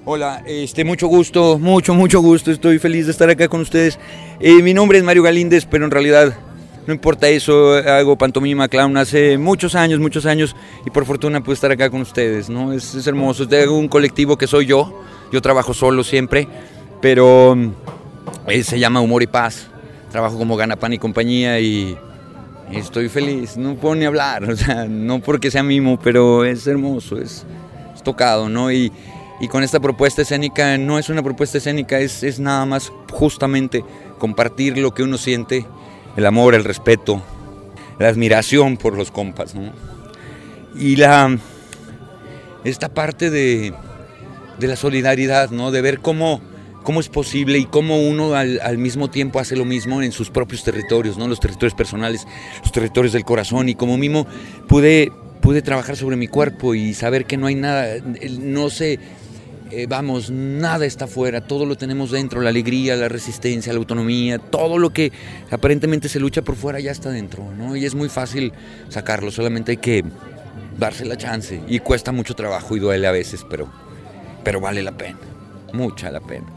Hola, mucho gusto, mucho gusto, estoy feliz de estar acá con ustedes. Mi nombre es Mario Galíndez, pero en realidad no importa eso, hago pantomima, clown hace muchos años, y por fortuna puedo estar acá con ustedes, ¿no? Es hermoso, tengo un colectivo que soy yo trabajo solo siempre, pero se llama Humor y Paz, trabajo como Gana Pan y Compañía y estoy feliz, no puedo ni hablar, o sea, no porque sea mimo, pero es hermoso, es tocado, ¿no? Y con esta propuesta escénica, no es una propuesta escénica, es nada más justamente compartir lo que uno siente, el amor, el respeto, la admiración por los compas, ¿no? Y esta parte de la solidaridad, ¿no? De ver cómo es posible y cómo uno al mismo tiempo hace lo mismo en sus propios territorios, ¿no? Los territorios personales, los territorios del corazón, y como mimo pude trabajar sobre mi cuerpo y saber que no hay nada, no sé, nada está afuera, todo lo tenemos dentro, la alegría, la resistencia, la autonomía, todo lo que aparentemente se lucha por fuera ya está dentro, ¿no? Y es muy fácil sacarlo, solamente hay que darse la chance, y cuesta mucho trabajo y duele a veces, pero vale la pena, mucha la pena.